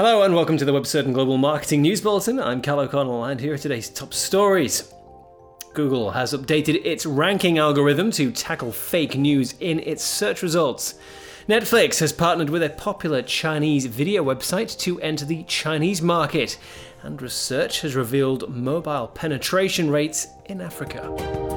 Hello and welcome to the WebCertain Global Marketing News Bulletin. I'm Cal O'Connell and here are today's top stories. Google has updated its ranking algorithm to tackle fake news in its search results. Netflix has partnered with a popular Chinese video website to enter the Chinese market. And research has revealed mobile penetration rates in Africa.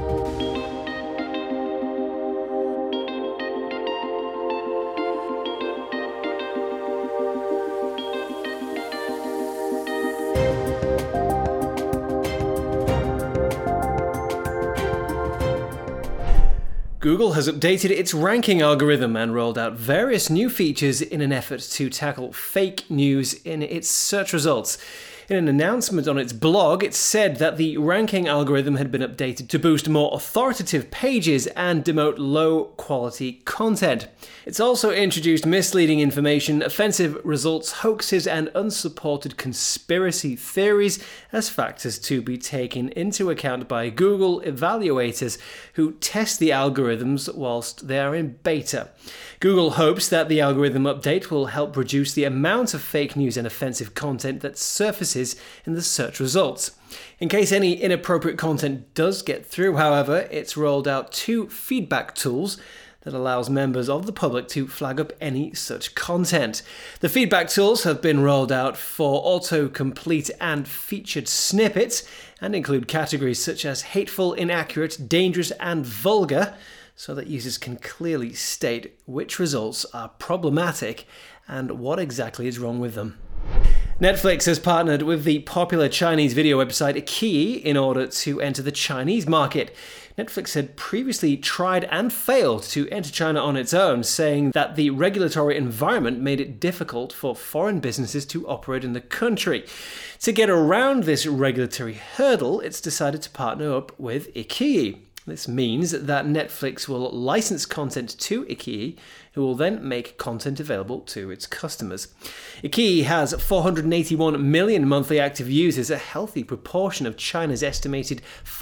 Google has updated its ranking algorithm and rolled out various new features in an effort to tackle fake news in its search results. In an announcement on its blog, it said that the ranking algorithm had been updated to boost more authoritative pages and demote low-quality content. It's also introduced misleading information, offensive results, hoaxes, and unsupported conspiracy theories as factors to be taken into account by Google evaluators who test the algorithms whilst they are in beta. Google hopes that the algorithm update will help reduce the amount of fake news and offensive content that surfaces in the search results. In case any inappropriate content does get through, however, it's rolled out 2 feedback tools that allows members of the public to flag up any such content. The feedback tools have been rolled out for autocomplete and featured snippets and include categories such as hateful, inaccurate, dangerous, and vulgar, so that users can clearly state which results are problematic and what exactly is wrong with them. Netflix has partnered with the popular Chinese video website Iqiyi in order to enter the Chinese market. Netflix had previously tried and failed to enter China on its own, saying that the regulatory environment made it difficult for foreign businesses to operate in the country. To get around this regulatory hurdle, it's decided to partner up with Iqiyi. This means that Netflix will license content to Iqiyi, who will then make content available to its customers. Iqiyi has 481 million monthly active users, a healthy proportion of China's estimated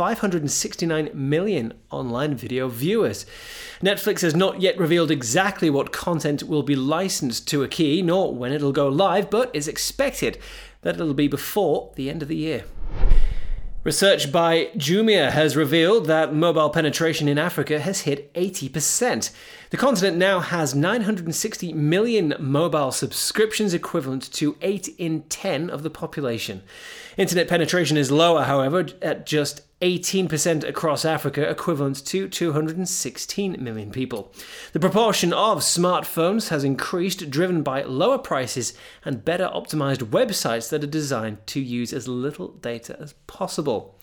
569 million online video viewers. Netflix has not yet revealed exactly what content will be licensed to Iqiyi, nor when it'll go live, but is expected that it'll be before the end of the year. Research by Jumia has revealed that mobile penetration in Africa has hit 80%. The continent now has 960 million mobile subscriptions, equivalent to 8 in 10 of the population. Internet penetration is lower, however, at just 18% across Africa, equivalent to 216 million people. The proportion of smartphones has increased, driven by lower prices and better optimized websites that are designed to use as little data as possible.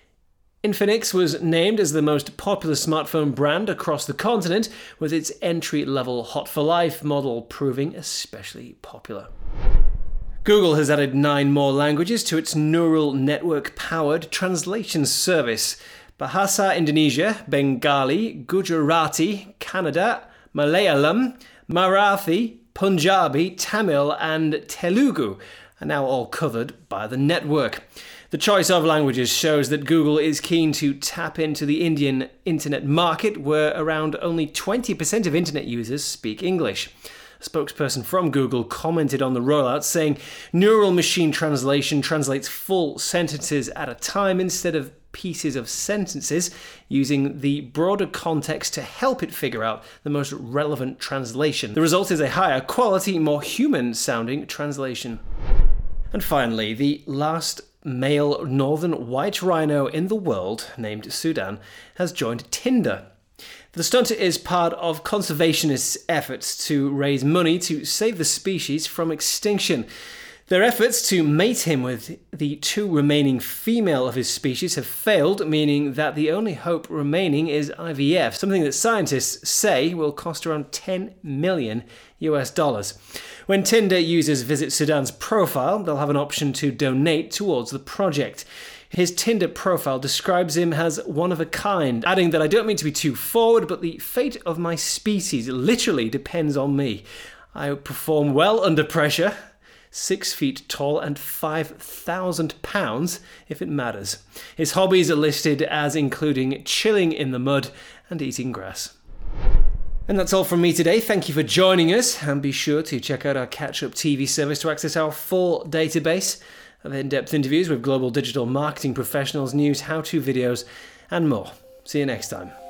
Infinix was named as the most popular smartphone brand across the continent, with its entry-level Hot for Life model proving especially popular. Google has added 9 more languages to its neural network-powered translation service. Bahasa Indonesia, Bengali, Gujarati, Kannada, Malayalam, Marathi, Punjabi, Tamil, and Telugu are now all covered by the network. The choice of languages shows that Google is keen to tap into the Indian internet market, where around only 20% of internet users speak English. A spokesperson from Google commented on the rollout, saying neural machine translation translates full sentences at a time instead of pieces of sentences, using the broader context to help it figure out the most relevant translation. The result is a higher quality, more human-sounding translation. And finally, the last male northern white rhino in the world, named Sudan, has joined Tinder. The stunt is part of conservationists' efforts to raise money to save the species from extinction. Their efforts to mate him with the 2 remaining female of his species have failed, meaning that the only hope remaining is IVF, something that scientists say will cost around $10 million. When Tinder users visit Sudan's profile, they'll have an option to donate towards the project. His Tinder profile describes him as one of a kind, adding that I don't mean to be too forward, but the fate of my species literally depends on me. I perform well under pressure, 6 feet tall and 5,000 pounds if it matters. His hobbies are listed as including chilling in the mud and eating grass. And that's all from me today. Thank you for joining us, and be sure to check out our Catch-Up TV service to access our full database of in-depth interviews with global digital marketing professionals, news, how-to videos, and more. See you next time.